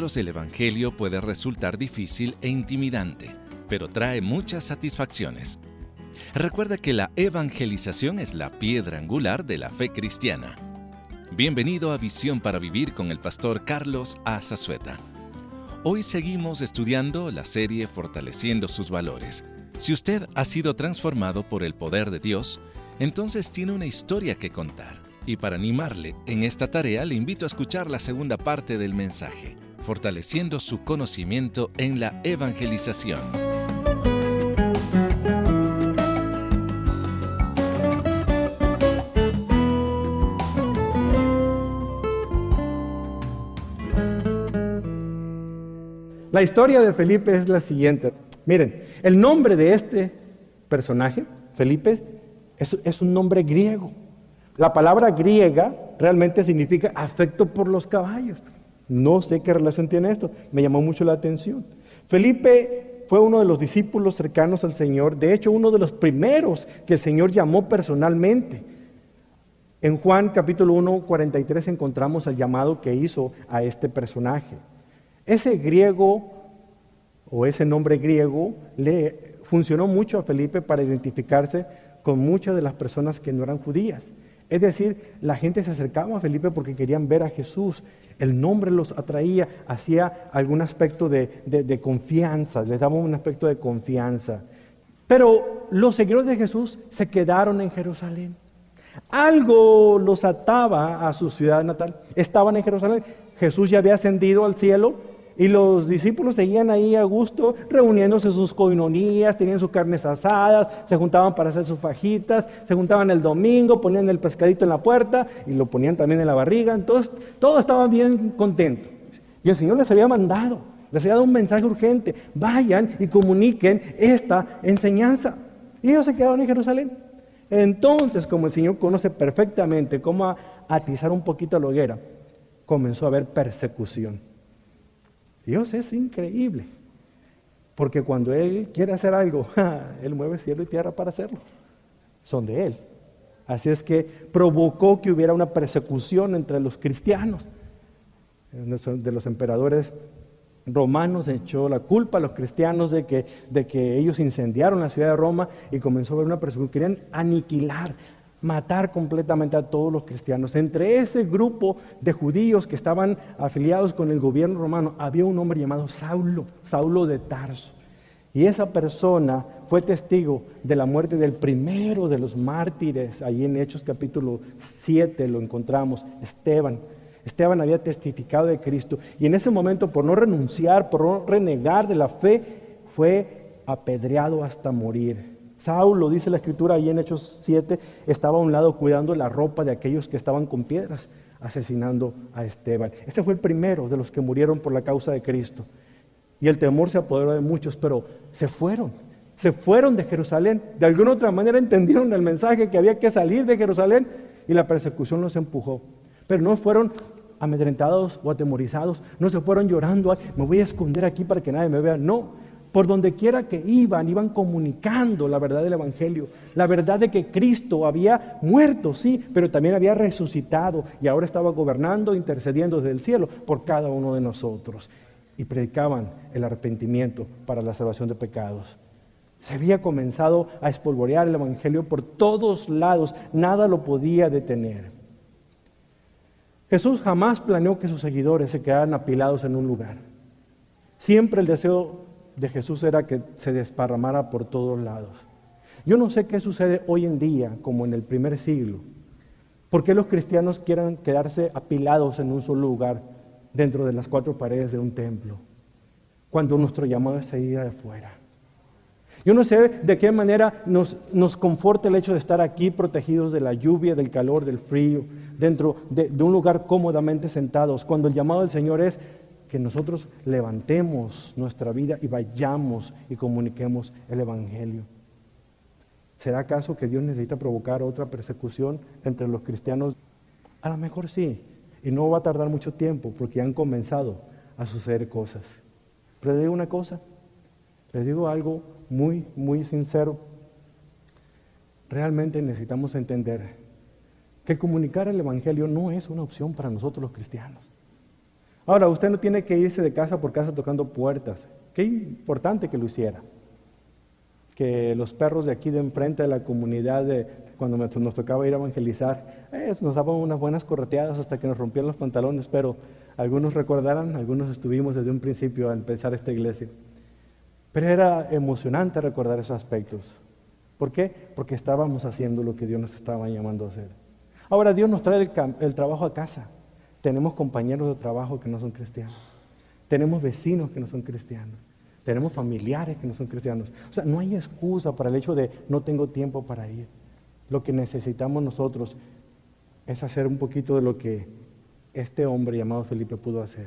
muchos el Evangelio puede resultar difícil e intimidante, pero trae muchas satisfacciones. Recuerda que la evangelización es la piedra angular de la fe cristiana. Bienvenido a Visión para Vivir con el pastor Carlos A. Zazueta. Hoy seguimos estudiando la serie Fortaleciendo sus valores. Si usted ha sido transformado por el poder de Dios, entonces tiene una historia que contar. Y para animarle en esta tarea, le invito a escuchar la segunda parte del mensaje, Fortaleciendo su conocimiento en la evangelización. La historia de Felipe es la siguiente. Miren, el nombre de este personaje, Felipe, es un nombre griego. La palabra griega realmente significa afecto por los caballos. No sé qué relación tiene esto, me llamó mucho la atención. Felipe fue uno de los discípulos cercanos al Señor, de hecho uno de los primeros que el Señor llamó personalmente. En Juan capítulo 1, 43 encontramos el llamado que hizo a este personaje. Ese griego o ese nombre griego le funcionó mucho a Felipe para identificarse con muchas de las personas que no eran judías. Es decir, la gente se acercaba a Felipe porque querían ver a Jesús. El nombre los atraía, hacía algún aspecto de confianza, les daba un aspecto de confianza. Pero los seguidores de Jesús se quedaron en Jerusalén. Algo los ataba a su ciudad natal. Estaban en Jerusalén. Jesús ya había ascendido al cielo. Y los discípulos seguían ahí a gusto, reuniéndose en sus coinonías, tenían sus carnes asadas, se juntaban para hacer sus fajitas, se juntaban el domingo, ponían el pescadito en la puerta y lo ponían también en la barriga. Entonces, todos estaban bien contentos. Y el Señor les había mandado, les había dado un mensaje urgente: vayan y comuniquen esta enseñanza. Y ellos se quedaron en Jerusalén. Entonces, como el Señor conoce perfectamente cómo atizar un poquito la hoguera, comenzó a haber persecución. Dios es increíble, porque cuando Él quiere hacer algo, Él mueve cielo y tierra para hacerlo. Son de Él. Así es que provocó que hubiera una persecución entre los cristianos. De los emperadores romanos echó la culpa a los cristianos de que ellos incendiaron la ciudad de Roma y comenzó a haber una persecución. Querían aniquilar, matar completamente a todos los cristianos. Entre ese grupo de judíos que estaban afiliados con el gobierno romano, había un hombre llamado Saulo de Tarso. Y esa persona fue testigo de la muerte del primero de los mártires. Allí en Hechos capítulo 7 lo encontramos, Esteban. Esteban había testificado de Cristo. Y en ese momento, por no renunciar, por no renegar de la fe, fue apedreado hasta morir. Saulo, dice la Escritura ahí en Hechos 7, estaba a un lado cuidando la ropa de aquellos que estaban con piedras, asesinando a Esteban. Ese fue el primero de los que murieron por la causa de Cristo. Y el temor se apoderó de muchos, pero se fueron de Jerusalén. De alguna otra manera entendieron el mensaje que había que salir de Jerusalén y la persecución los empujó. Pero no fueron amedrentados o atemorizados, no se fueron llorando: ay, me voy a esconder aquí para que nadie me vea. No. Por donde quiera que iban comunicando la verdad del Evangelio, la verdad de que Cristo había muerto, sí, pero también había resucitado y ahora estaba gobernando, intercediendo desde el cielo por cada uno de nosotros. Y predicaban el arrepentimiento para la salvación de pecados. Se había comenzado a espolvorear el Evangelio por todos lados, nada lo podía detener. Jesús jamás planeó que sus seguidores se quedaran apilados en un lugar. Siempre el deseo de Jesús era que se desparramara por todos lados. Yo no sé qué sucede hoy en día, como en el primer siglo. ¿Por qué los cristianos quieran quedarse apilados en un solo lugar, dentro de las cuatro paredes de un templo, cuando nuestro llamado es salir de afuera? Yo no sé de qué manera nos conforta el hecho de estar aquí protegidos de la lluvia, del calor, del frío, dentro de un lugar cómodamente sentados, cuando el llamado del Señor es que nosotros levantemos nuestra vida y vayamos y comuniquemos el Evangelio. ¿Será acaso que Dios necesita provocar otra persecución entre los cristianos? A lo mejor sí, y no va a tardar mucho tiempo porque han comenzado a suceder cosas. Pero les digo una cosa, les digo algo muy, muy sincero. Realmente necesitamos entender que comunicar el Evangelio no es una opción para nosotros los cristianos. Ahora, usted no tiene que irse de casa por casa tocando puertas. Qué importante que lo hiciera. Que los perros de aquí de enfrente de la comunidad, cuando nos tocaba ir a evangelizar, nos daban unas buenas correteadas hasta que nos rompían los pantalones, pero algunos recordarán, algunos estuvimos desde un principio a empezar esta iglesia. Pero era emocionante recordar esos aspectos. ¿Por qué? Porque estábamos haciendo lo que Dios nos estaba llamando a hacer. Ahora Dios nos trae el trabajo a casa. Tenemos compañeros de trabajo que no son cristianos. Tenemos vecinos que no son cristianos. Tenemos familiares que no son cristianos. O sea, no hay excusa para el hecho de no tengo tiempo para ir. Lo que necesitamos nosotros es hacer un poquito de lo que este hombre llamado Felipe pudo hacer.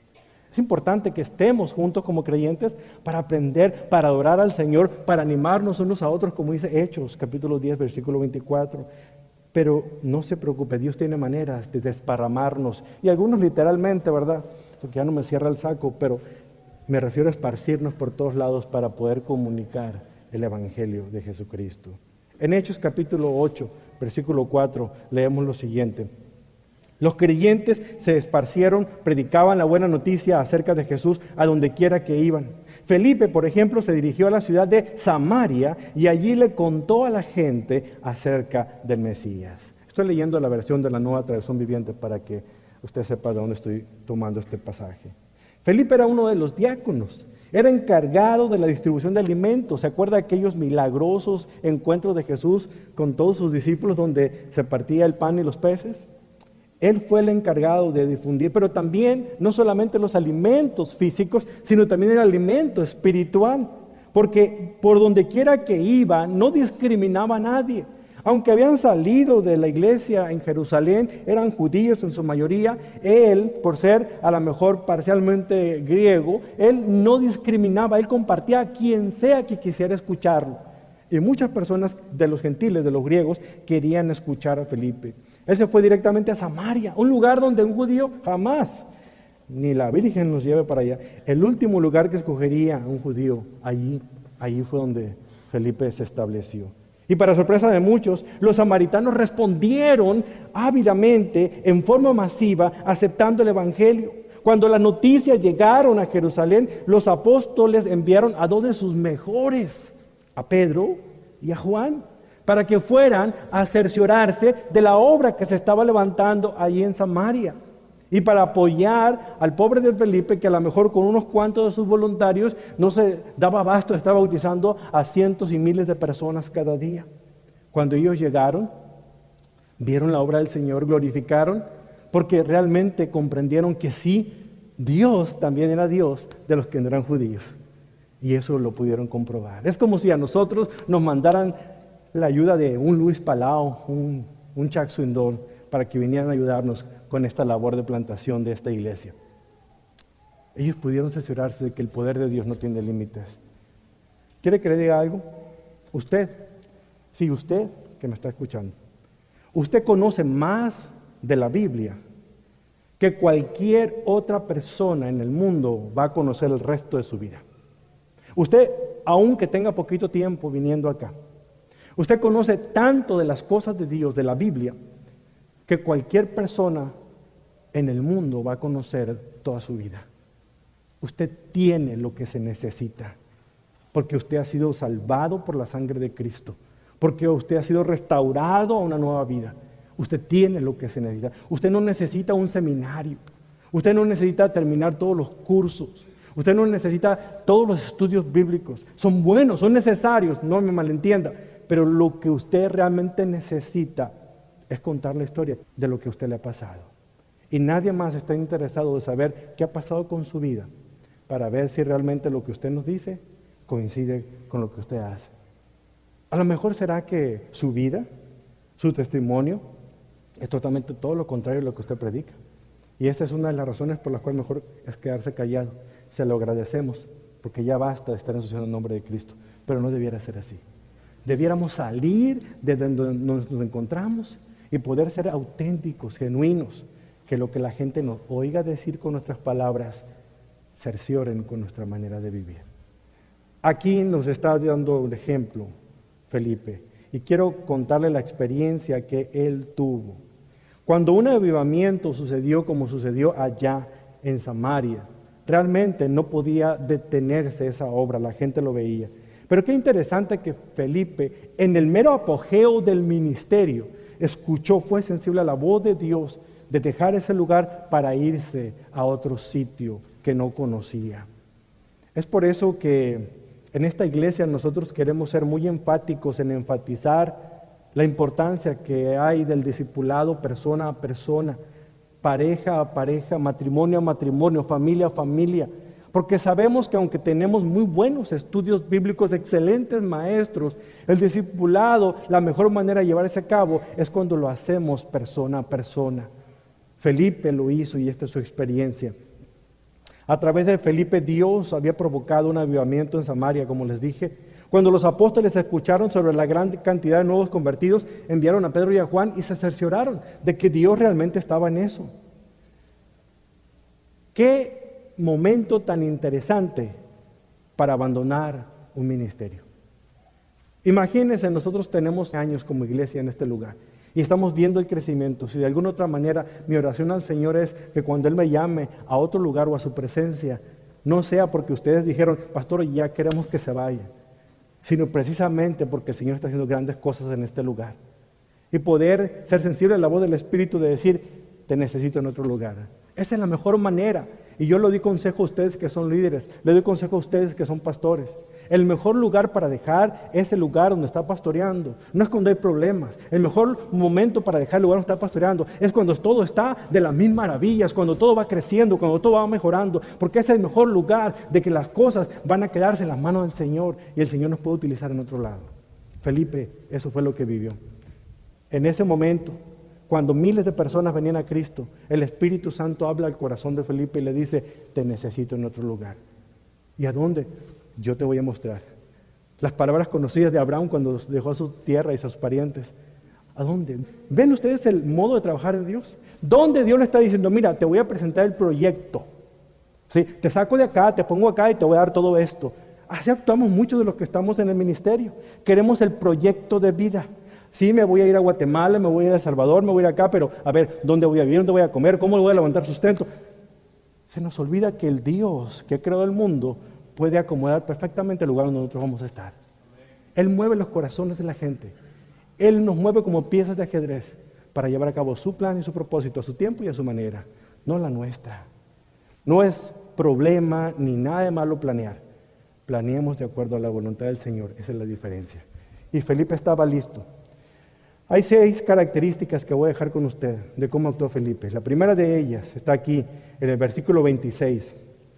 Es importante que estemos juntos como creyentes para aprender, para adorar al Señor, para animarnos unos a otros, como dice Hechos, capítulo 10, versículo 24. Pero no se preocupe, Dios tiene maneras de desparramarnos. Y algunos literalmente, ¿verdad? Porque ya no me cierra el saco, pero me refiero a esparcirnos por todos lados para poder comunicar el Evangelio de Jesucristo. En Hechos capítulo 8, versículo 4, leemos lo siguiente. Los creyentes se esparcieron, predicaban la buena noticia acerca de Jesús a donde quiera que iban. Felipe, por ejemplo, se dirigió a la ciudad de Samaria y allí le contó a la gente acerca del Mesías. Estoy leyendo la versión de la Nueva Traducción Viviente para que usted sepa de dónde estoy tomando este pasaje. Felipe era uno de los diáconos, era encargado de la distribución de alimentos. ¿Se acuerda de aquellos milagrosos encuentros de Jesús con todos sus discípulos donde se partía el pan y los peces? Él fue el encargado de difundir, pero también no solamente los alimentos físicos, sino también el alimento espiritual, porque por donde quiera que iba no discriminaba a nadie. Aunque habían salido de la iglesia en Jerusalén, eran judíos en su mayoría, él, por ser a lo mejor parcialmente griego, él no discriminaba, él compartía a quien sea que quisiera escucharlo. Y muchas personas de los gentiles, de los griegos, querían escuchar a Felipe. Él se fue directamente a Samaria, un lugar donde un judío jamás, ni la Virgen nos lleve para allá. El último lugar que escogería un judío, allí fue donde Felipe se estableció. Y para sorpresa de muchos, los samaritanos respondieron ávidamente, en forma masiva, aceptando el Evangelio. Cuando las noticias llegaron a Jerusalén, los apóstoles enviaron a dos de sus mejores, a Pedro y a Juan, para que fueran a cerciorarse de la obra que se estaba levantando allí en Samaria. Y para apoyar al pobre de Felipe, que a lo mejor con unos cuantos de sus voluntarios no se daba abasto, estaba bautizando a cientos y miles de personas cada día. Cuando ellos llegaron, vieron la obra del Señor, glorificaron, porque realmente comprendieron que sí, Dios también era Dios de los que no eran judíos. Y eso lo pudieron comprobar. Es como si a nosotros nos mandaran la ayuda de un Luis Palau, un Chuck Swindoll, para que vinieran a ayudarnos con esta labor de plantación de esta iglesia. Ellos pudieron cerciorarse de que el poder de Dios no tiene límites. ¿Quiere que le diga algo? Usted que me está escuchando, usted conoce más de la Biblia que cualquier otra persona en el mundo va a conocer el resto de su vida. Usted, aunque tenga poquito tiempo viniendo acá, usted conoce tanto de las cosas de Dios, de la Biblia, que cualquier persona en el mundo va a conocer toda su vida. Usted tiene lo que se necesita, porque usted ha sido salvado por la sangre de Cristo, porque usted ha sido restaurado a una nueva vida. Usted tiene lo que se necesita. Usted no necesita un seminario, usted no necesita terminar todos los cursos, usted no necesita todos los estudios bíblicos. Son buenos, son necesarios, no me malentienda, pero lo que usted realmente necesita es contar la historia de lo que a usted le ha pasado. Y nadie más está interesado de saber qué ha pasado con su vida para ver si realmente lo que usted nos dice coincide con lo que usted hace. A lo mejor será que su vida, su testimonio, es totalmente todo lo contrario a lo que usted predica. Y esa es una de las razones por las cuales mejor es quedarse callado. Se lo agradecemos, porque ya basta de estar ensuciando el nombre de Cristo. Pero no debiera ser así. Debiéramos salir de donde nos encontramos y poder ser auténticos, genuinos, que lo que la gente nos oiga decir con nuestras palabras cercioren con nuestra manera de vivir. Aquí nos está dando un ejemplo Felipe, y quiero contarle la experiencia que él tuvo. Cuando un avivamiento sucedió como sucedió allá en Samaria. Realmente no podía detenerse esa obra, la gente lo veía. Pero qué interesante que Felipe, en el mero apogeo del ministerio, escuchó, fue sensible a la voz de Dios de dejar ese lugar para irse a otro sitio que no conocía. Es por eso que en esta iglesia nosotros queremos ser muy enfáticos en enfatizar la importancia que hay del discipulado persona a persona, pareja a pareja, matrimonio a matrimonio, familia a familia, porque sabemos que aunque tenemos muy buenos estudios bíblicos, excelentes maestros, el discipulado, la mejor manera de llevar ese a cabo es cuando lo hacemos persona a persona. Felipe lo hizo y esta es su experiencia. A través de Felipe, Dios había provocado un avivamiento en Samaria, como les dije. Cuando los apóstoles escucharon sobre la gran cantidad de nuevos convertidos, enviaron a Pedro y a Juan y se cercioraron de que Dios realmente estaba en eso. Qué momento tan interesante para abandonar un ministerio. Imagínense, nosotros tenemos años como iglesia en este lugar y estamos viendo el crecimiento. Si de alguna otra manera mi oración al Señor es que cuando Él me llame a otro lugar o a su presencia, no sea porque ustedes dijeron, pastor, ya queremos que se vaya, sino precisamente porque el Señor está haciendo grandes cosas en este lugar. Y poder ser sensible a la voz del Espíritu de decir, te necesito en otro lugar. Esa es la mejor manera. Y yo le doy consejo a ustedes que son líderes, le doy consejo a ustedes que son pastores. El mejor lugar para dejar ese lugar donde está pastoreando no es cuando hay problemas. El mejor momento para dejar el lugar donde está pastoreando es cuando todo está de las mil maravillas, cuando todo va creciendo, cuando todo va mejorando, porque ese es el mejor lugar de que las cosas van a quedarse en las manos del Señor y el Señor nos puede utilizar en otro lado. Felipe, eso fue lo que vivió. En ese momento, cuando miles de personas venían a Cristo, el Espíritu Santo habla al corazón de Felipe y le dice, te necesito en otro lugar. ¿Y a dónde? Yo te voy a mostrar. Las palabras conocidas de Abraham cuando dejó a su tierra y a sus parientes. ¿A dónde? ¿Ven ustedes el modo de trabajar de Dios? ¿Dónde Dios le está diciendo, mira, te voy a presentar el proyecto? ¿Sí? Te saco de acá, te pongo acá y te voy a dar todo esto. Así actuamos muchos de los que estamos en el ministerio. Queremos el proyecto de vida. Sí, me voy a ir a Guatemala, me voy a ir a El Salvador, me voy a ir acá, pero a ver, ¿dónde voy a vivir? ¿Dónde voy a comer? ¿Cómo le voy a levantar sustento? Se nos olvida que el Dios que creó el mundo puede acomodar perfectamente el lugar donde nosotros vamos a estar. Él mueve los corazones de la gente. Él nos mueve como piezas de ajedrez para llevar a cabo su plan y su propósito a su tiempo y a su manera, no la nuestra. No es problema ni nada de malo planear. Planeemos de acuerdo a la voluntad del Señor. Esa es la diferencia. Y Felipe estaba listo. Hay 6 características que voy a dejar con usted de cómo actuó Felipe. La primera de ellas está aquí en el versículo 26.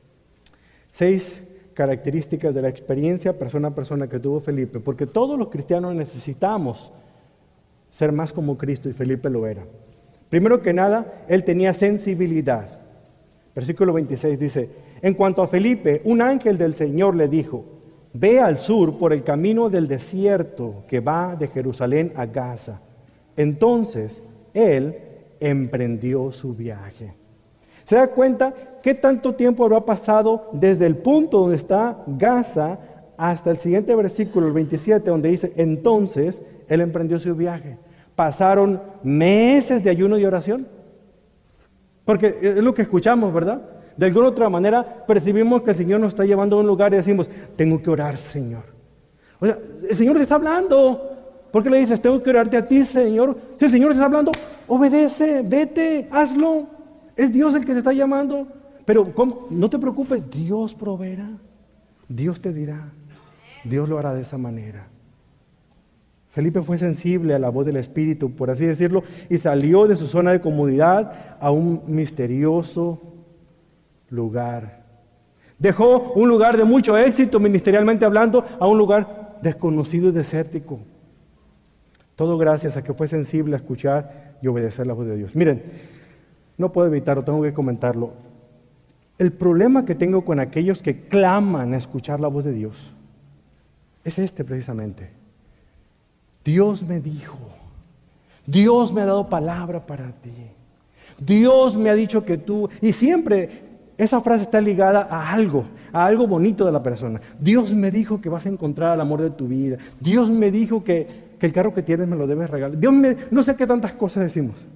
6 características de la experiencia persona a persona que tuvo Felipe, porque todos los cristianos necesitamos ser más como Cristo y Felipe lo era. Primero que nada, él tenía sensibilidad. Versículo 26 dice, en cuanto a Felipe, un ángel del Señor le dijo, ve al sur por el camino del desierto que va de Jerusalén a Gaza. Entonces, él emprendió su viaje. ¿Se da cuenta qué tanto tiempo habrá pasado desde el punto donde está Gaza hasta el siguiente versículo, el 27, donde dice, entonces él emprendió su viaje? Pasaron meses de ayuno y oración. Porque es lo que escuchamos, ¿verdad? De alguna otra manera percibimos que el Señor nos está llevando a un lugar y decimos, tengo que orar, Señor. O sea, el Señor te está hablando. ¿Por qué le dices, tengo que orarte a ti, Señor? Si el Señor te está hablando, obedece, vete, hazlo. Es Dios el que te está llamando. Pero ¿cómo? No te preocupes, Dios proveerá. Dios te dirá. Dios lo hará de esa manera. Felipe fue sensible a la voz del Espíritu, por así decirlo, y salió de su zona de comodidad a un misterioso lugar. Dejó un lugar de mucho éxito ministerialmente hablando a un lugar desconocido y desértico. Todo gracias a que fue sensible a escuchar y obedecer la voz de Dios. Miren, no puedo evitarlo, tengo que comentarlo. El problema que tengo con aquellos que claman a escuchar la voz de Dios es este precisamente. Dios me dijo, Dios me ha dado palabra para ti, Dios me ha dicho que tú, y siempre esa frase está ligada a algo bonito de la persona. Dios me dijo que vas a encontrar el amor de tu vida, Dios me dijo que el carro que tienes me lo debes regalar, no sé qué tantas cosas decimos.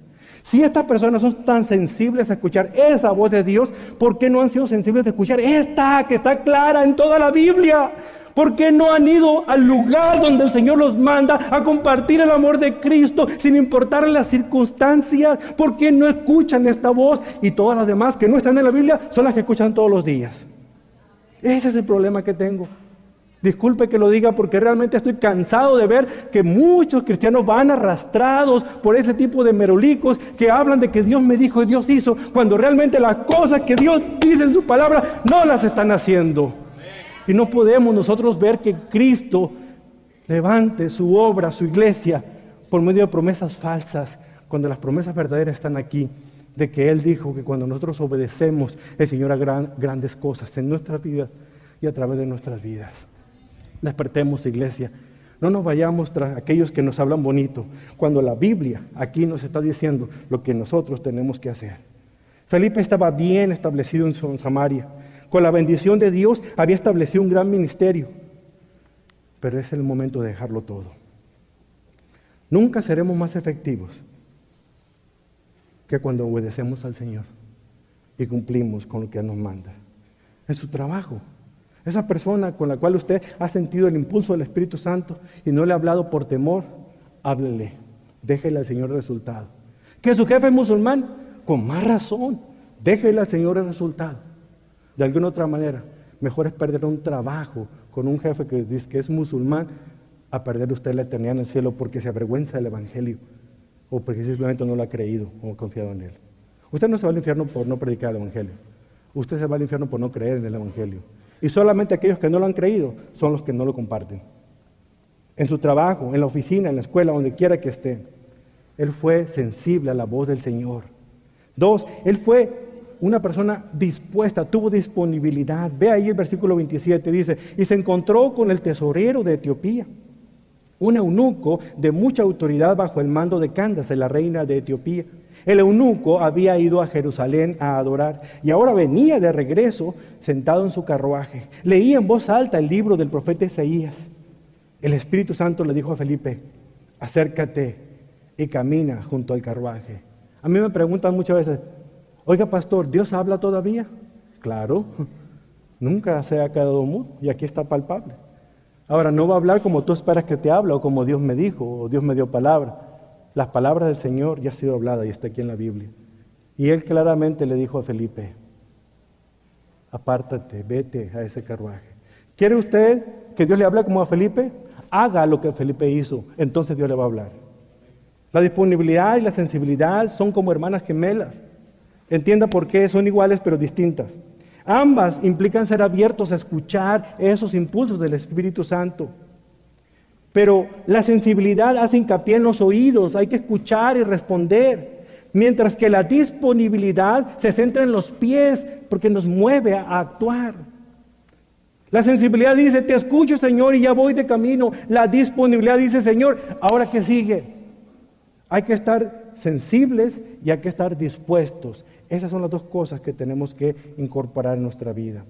Si estas personas son tan sensibles a escuchar esa voz de Dios, ¿por qué no han sido sensibles a escuchar esta que está clara en toda la Biblia? ¿Por qué no han ido al lugar donde el Señor los manda a compartir el amor de Cristo sin importar las circunstancias? ¿Por qué no escuchan esta voz? Y todas las demás que no están en la Biblia son las que escuchan todos los días. Ese es el problema que tengo. Disculpe que lo diga porque realmente estoy cansado de ver que muchos cristianos van arrastrados por ese tipo de merolicos que hablan de que Dios me dijo y Dios hizo, cuando realmente las cosas que Dios dice en su palabra no las están haciendo. Y no podemos nosotros ver que Cristo levante su obra, su iglesia, por medio de promesas falsas, cuando las promesas verdaderas están aquí, de que Él dijo que cuando nosotros obedecemos, el Señor hará grandes cosas en nuestras vidas y a través de nuestras vidas. Despertemos, iglesia. No nos vayamos tras aquellos que nos hablan bonito, cuando la Biblia aquí nos está diciendo lo que nosotros tenemos que hacer. Felipe estaba bien establecido en Samaria. Con la bendición de Dios había establecido un gran ministerio. Pero es el momento de dejarlo todo. Nunca seremos más efectivos que cuando obedecemos al Señor y cumplimos con lo que Él nos manda. En su trabajo, esa persona con la cual usted ha sentido el impulso del Espíritu Santo y no le ha hablado por temor, háblele, déjele al Señor el resultado. Que su jefe es musulmán, con más razón, déjele al Señor el resultado. De alguna otra manera, mejor es perder un trabajo con un jefe que dice que es musulmán a perder usted la eternidad en el cielo porque se avergüenza del Evangelio o porque simplemente no lo ha creído o ha confiado en Él. Usted no se va al infierno por no predicar el Evangelio. Usted se va al infierno por no creer en el Evangelio. Y solamente aquellos que no lo han creído son los que no lo comparten. En su trabajo, en la oficina, en la escuela, donde quiera que esté, Él fue sensible a la voz del Señor. 2, Él fue una persona dispuesta, tuvo disponibilidad. Ve ahí el versículo 27, dice, y se encontró con el tesorero de Etiopía, un eunuco de mucha autoridad bajo el mando de Candace, la reina de Etiopía. El eunuco había ido a Jerusalén a adorar y ahora venía de regreso sentado en su carruaje. Leía en voz alta el libro del profeta Isaías. El Espíritu Santo le dijo a Felipe, acércate y camina junto al carruaje. A mí me preguntan muchas veces, oiga pastor, ¿Dios habla todavía? Claro, nunca se ha quedado mudo y aquí está palpable. Ahora, no va a hablar como tú esperas que te hable o como Dios me dijo o Dios me dio palabra. Las palabras del Señor ya han sido habladas y está aquí en la Biblia. Y Él claramente le dijo a Felipe, apártate, vete a ese carruaje. ¿Quiere usted que Dios le hable como a Felipe? Haga lo que Felipe hizo, entonces Dios le va a hablar. La disponibilidad y la sensibilidad son como hermanas gemelas. Entienda por qué son iguales pero distintas. Ambas implican ser abiertos a escuchar esos impulsos del Espíritu Santo. Pero la sensibilidad hace hincapié en los oídos, hay que escuchar y responder. Mientras que la disponibilidad se centra en los pies porque nos mueve a actuar. La sensibilidad dice, te escucho Señor y ya voy de camino. La disponibilidad dice, Señor, ¿ahora qué sigue? Hay que estar sensibles y hay que estar dispuestos. Esas son las dos cosas que tenemos que incorporar en nuestra vida.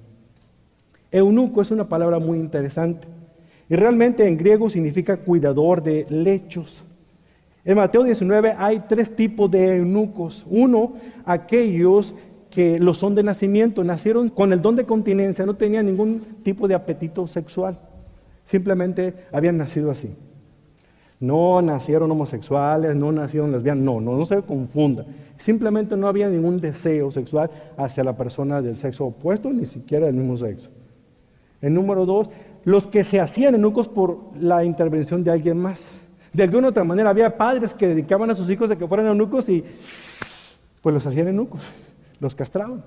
Eunuco es una palabra muy interesante y realmente en griego significa cuidador de lechos. En Mateo 19 hay 3 tipos de eunucos. Uno, aquellos que lo son de nacimiento, nacieron con el don de continencia, no tenían ningún tipo de apetito sexual, simplemente habían nacido así. No nacieron homosexuales, no nacieron lesbianas, no se confunda. Simplemente no había ningún deseo sexual hacia la persona del sexo opuesto, ni siquiera del mismo sexo. El número 2, los que se hacían eunucos por la intervención de alguien más. De alguna otra manera había padres que dedicaban a sus hijos a que fueran eunucos y pues los hacían eunucos, los castraban.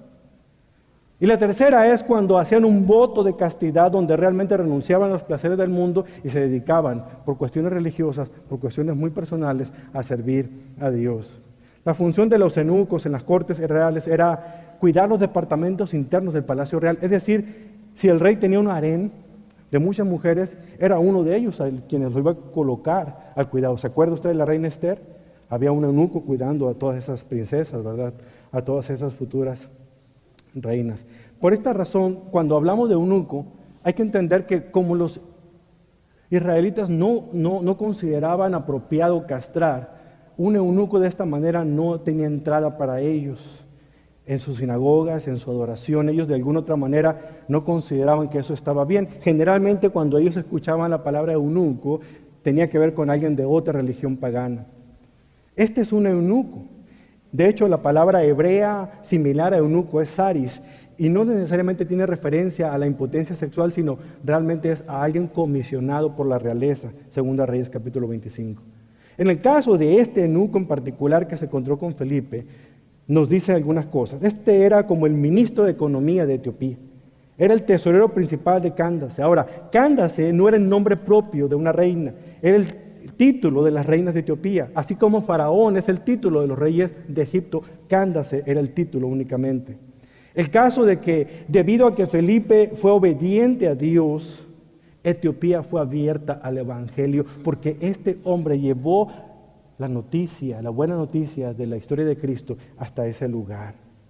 Y la tercera es cuando hacían un voto de castidad donde realmente renunciaban a los placeres del mundo y se dedicaban por cuestiones religiosas, por cuestiones muy personales, a servir a Dios. La función de los eunucos en las cortes reales era cuidar los departamentos internos del palacio real. Es decir, si el rey tenía un harén de muchas mujeres, era uno de ellos a quienes lo iba a colocar al cuidado. ¿Se acuerda usted de la reina Esther? Había un eunuco cuidando a todas esas princesas, ¿verdad? A todas esas futuras reinas. Por esta razón, cuando hablamos de eunuco, hay que entender que como los israelitas no consideraban apropiado castrar un eunuco de esta manera no tenía entrada para ellos en sus sinagogas, en su adoración. Ellos de alguna otra manera no consideraban que eso estaba bien. Generalmente cuando ellos escuchaban la palabra eunuco, tenía que ver con alguien de otra religión pagana. Este es un eunuco. De hecho, la palabra hebrea similar a eunuco es saris, y no necesariamente tiene referencia a la impotencia sexual, sino realmente es a alguien comisionado por la realeza, Segunda Reyes capítulo 25. En el caso de este eunuco en particular que se encontró con Felipe, nos dice algunas cosas. Este era como el ministro de Economía de Etiopía. Era el tesorero principal de Candace. Ahora, Candace no era el nombre propio de una reina, era el título de las reinas de Etiopía. Así como Faraón es el título de los reyes de Egipto, Candace era el título únicamente. El caso de que debido a que Felipe fue obediente a Dios, Etiopía fue abierta al Evangelio, porque este hombre llevó la noticia, la buena noticia de la historia de Cristo hasta ese lugar.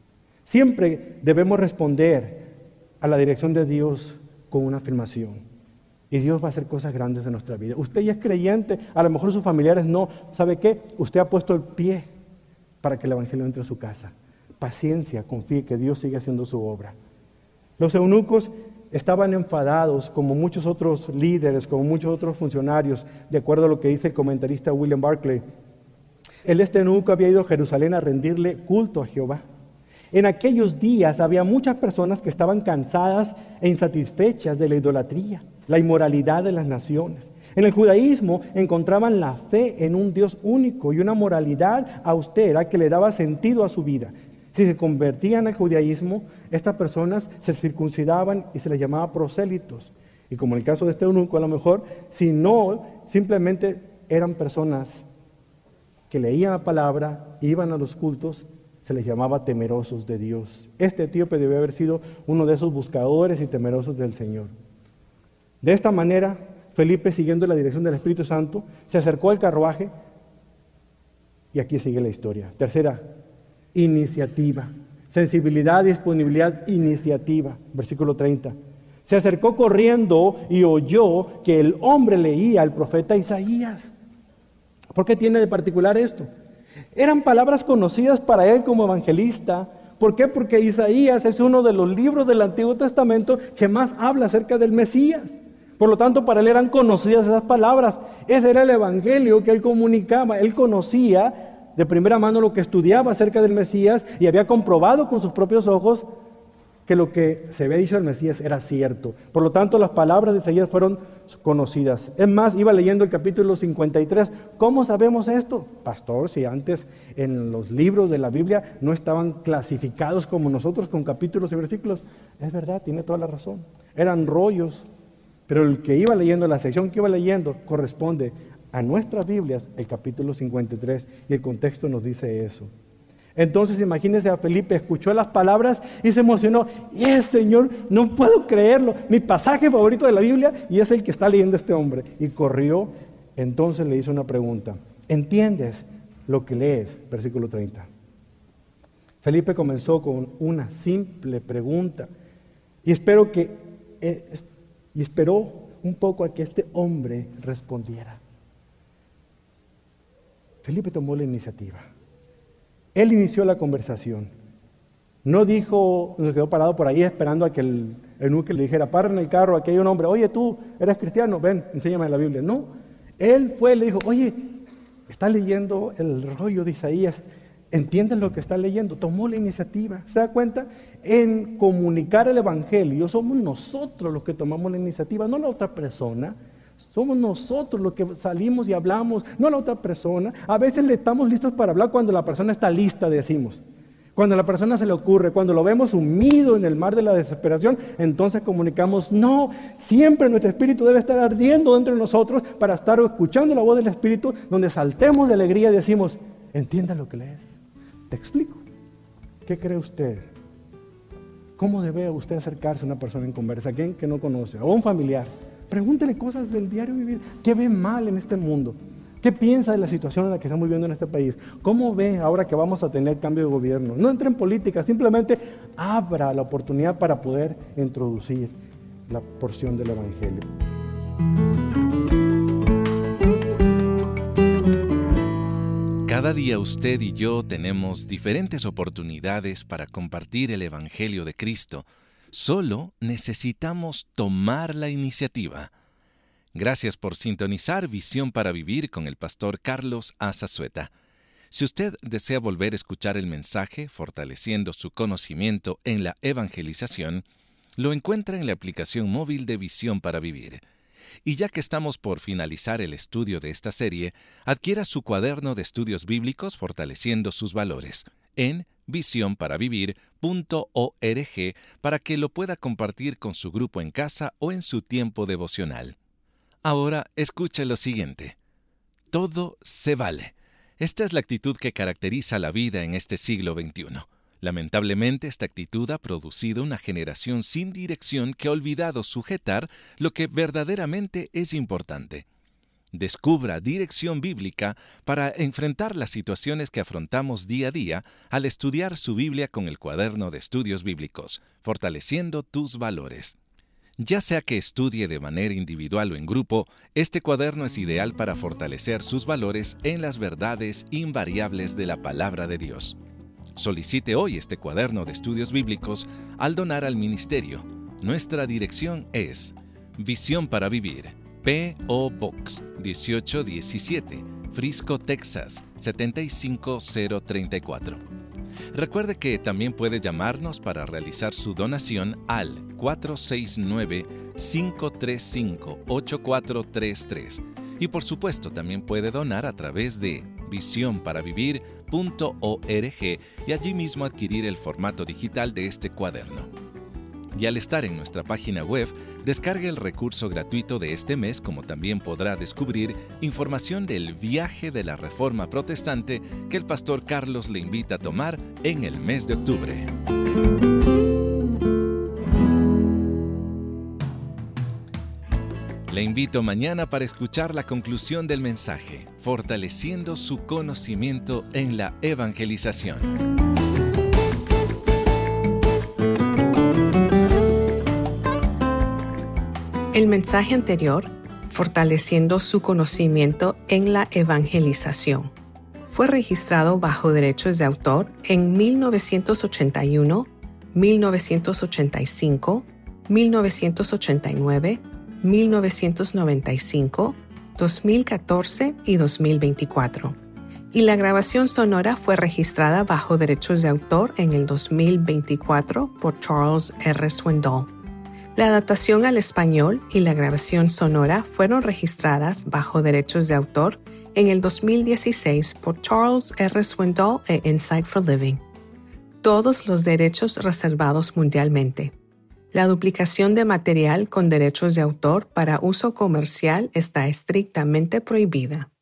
Siempre debemos responder a la dirección de Dios con una afirmación. Y Dios va a hacer cosas grandes en nuestra vida. Usted ya es creyente, a lo mejor sus familiares no. ¿Sabe qué? Usted ha puesto el pie para que el Evangelio entre a su casa. Paciencia, confíe que Dios sigue haciendo su obra. Los eunucos estaban enfadados, como muchos otros líderes, como muchos otros funcionarios, de acuerdo a lo que dice el comentarista William Barclay. Este eunuco había ido a Jerusalén a rendirle culto a Jehová. En aquellos días había muchas personas que estaban cansadas e insatisfechas de la idolatría, la inmoralidad de las naciones. En el judaísmo encontraban la fe en un Dios único y una moralidad austera que le daba sentido a su vida. Si se convertían al judaísmo, estas personas se circuncidaban y se les llamaba prosélitos. Y como en el caso de este eunuco, a lo mejor, si no, simplemente eran personas que leían la palabra, iban a los cultos, se les llamaba temerosos de Dios. Este etíope debe haber sido uno de esos buscadores y temerosos del Señor. De esta manera, Felipe, siguiendo la dirección del Espíritu Santo, se acercó al carruaje y aquí sigue la historia. Tercera, iniciativa. Sensibilidad, disponibilidad, iniciativa. Versículo 30. Se acercó corriendo y oyó que el hombre leía al profeta Isaías. ¿Por qué tiene de particular esto? Eran palabras conocidas para él como evangelista. ¿Por qué? Porque Isaías es uno de los libros del Antiguo Testamento que más habla acerca del Mesías. Por lo tanto, para él eran conocidas esas palabras. Ese era el evangelio que él comunicaba. Él conocía de primera mano lo que estudiaba acerca del Mesías y había comprobado con sus propios ojos que lo que se había dicho del Mesías era cierto. Por lo tanto, las palabras de Isaías fueron conocidas. Es más, iba leyendo el capítulo 53. ¿Cómo sabemos esto? Pastor, si antes en los libros de la Biblia no estaban clasificados como nosotros con capítulos y versículos. Es verdad, tiene toda la razón. Eran rollos. Pero el que iba leyendo, la sección que iba leyendo, corresponde a nuestras Biblias, el capítulo 53, y el contexto nos dice eso. Entonces imagínense a Felipe, escuchó las palabras y se emocionó. Señor, no puedo creerlo, mi pasaje favorito de la Biblia, y es el que está leyendo este hombre. Y corrió, entonces le hizo una pregunta. ¿Entiendes lo que lees? Versículo 30. Felipe comenzó con una simple pregunta y esperó un poco a que este hombre respondiera. Felipe tomó la iniciativa. Él inició la conversación. No dijo, se quedó parado por ahí esperando a que el eunuco le dijera, para en el carro, aquí hay un hombre, oye, tú eres cristiano, ven, enséñame la Biblia. No, él fue y le dijo, oye, está leyendo el rollo de Isaías, ¿entiendes lo que está leyendo? Tomó la iniciativa. ¿Se da cuenta? En comunicar el evangelio somos nosotros los que tomamos la iniciativa, no la otra persona. Somos nosotros los que salimos y hablamos, no la otra persona. A veces le estamos listos para hablar cuando la persona está lista, decimos. Cuando a la persona se le ocurre, cuando lo vemos sumido en el mar de la desesperación, entonces comunicamos. No, siempre nuestro espíritu debe estar ardiendo dentro de nosotros para estar escuchando la voz del Espíritu, donde saltemos de alegría y decimos, entienda lo que lees. Te explico. ¿Qué cree usted? ¿Cómo debe usted acercarse a una persona en conversa, alguien que no conoce, o a un familiar? Pregúntele cosas del diario vivir. ¿Qué ve mal en este mundo? ¿Qué piensa de la situación en la que estamos viviendo en este país? ¿Cómo ve ahora que vamos a tener cambio de gobierno? No entre en política, simplemente abra la oportunidad para poder introducir la porción del Evangelio. Cada día usted y yo tenemos diferentes oportunidades para compartir el Evangelio de Cristo. Solo necesitamos tomar la iniciativa. Gracias por sintonizar Visión para Vivir con el pastor Carlos Azazueta. Si usted desea volver a escuchar el mensaje fortaleciendo su conocimiento en la evangelización, lo encuentra en la aplicación móvil de Visión para Vivir. Y ya que estamos por finalizar el estudio de esta serie, adquiera su cuaderno de estudios bíblicos fortaleciendo sus valores en visionparavivir.org para que lo pueda compartir con su grupo en casa o en su tiempo devocional. Ahora escuche lo siguiente. Todo se vale. Esta es la actitud que caracteriza la vida en este siglo XXI. Lamentablemente, esta actitud ha producido una generación sin dirección que ha olvidado sujetar lo que verdaderamente es importante. Descubra dirección bíblica para enfrentar las situaciones que afrontamos día a día al estudiar su Biblia con el cuaderno de estudios bíblicos, fortaleciendo tus valores. Ya sea que estudie de manera individual o en grupo, este cuaderno es ideal para fortalecer sus valores en las verdades invariables de la palabra de Dios. Solicite hoy este cuaderno de estudios bíblicos al donar al ministerio. Nuestra dirección es Visión para Vivir, P.O. Box 1817, Frisco, Texas 75034. Recuerde que también puede llamarnos para realizar su donación al 469-535-8433. Y por supuesto también puede donar a través de visionparavivir.org y allí mismo adquirir el formato digital de este cuaderno. Y al estar en nuestra página web, descargue el recurso gratuito de este mes, como también podrá descubrir información del viaje de la Reforma Protestante que el pastor Carlos le invita a tomar en el mes de octubre. Le invito mañana para escuchar la conclusión del mensaje, fortaleciendo su conocimiento en la evangelización. El mensaje anterior, fortaleciendo su conocimiento en la evangelización, fue registrado bajo derechos de autor en 1981, 1985, 1989, 1995, 2014 y 2024. Y la grabación sonora fue registrada bajo derechos de autor en el 2024 por Charles R. Swindoll. La adaptación al español y la grabación sonora fueron registradas bajo derechos de autor en el 2016 por Charles R. Swindoll e Insight for Living. Todos los derechos reservados mundialmente. La duplicación de material con derechos de autor para uso comercial está estrictamente prohibida.